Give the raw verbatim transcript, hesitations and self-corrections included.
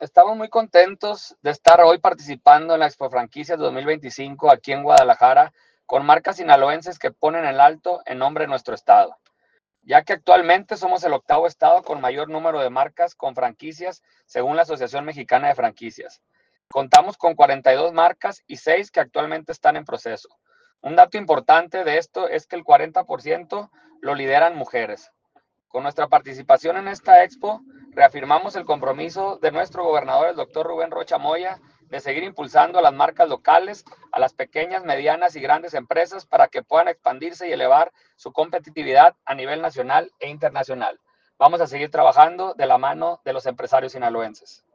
Estamos muy contentos de estar hoy participando en la Expo Franquicias dos mil veinticinco aquí en Guadalajara con marcas sinaloenses que ponen el alto en nombre de nuestro estado, ya que actualmente somos el octavo estado con mayor número de marcas con franquicias según la Asociación Mexicana de Franquicias. Contamos con cuarenta y dos marcas y seis que actualmente están en proceso. Un dato importante de esto es que el cuarenta por ciento lo lideran mujeres. Con nuestra participación en esta expo, reafirmamos el compromiso de nuestro gobernador, el doctor Rubén Rocha Moya, de seguir impulsando a las marcas locales, a las pequeñas, medianas y grandes empresas para que puedan expandirse y elevar su competitividad a nivel nacional e internacional. Vamos a seguir trabajando de la mano de los empresarios sinaloenses.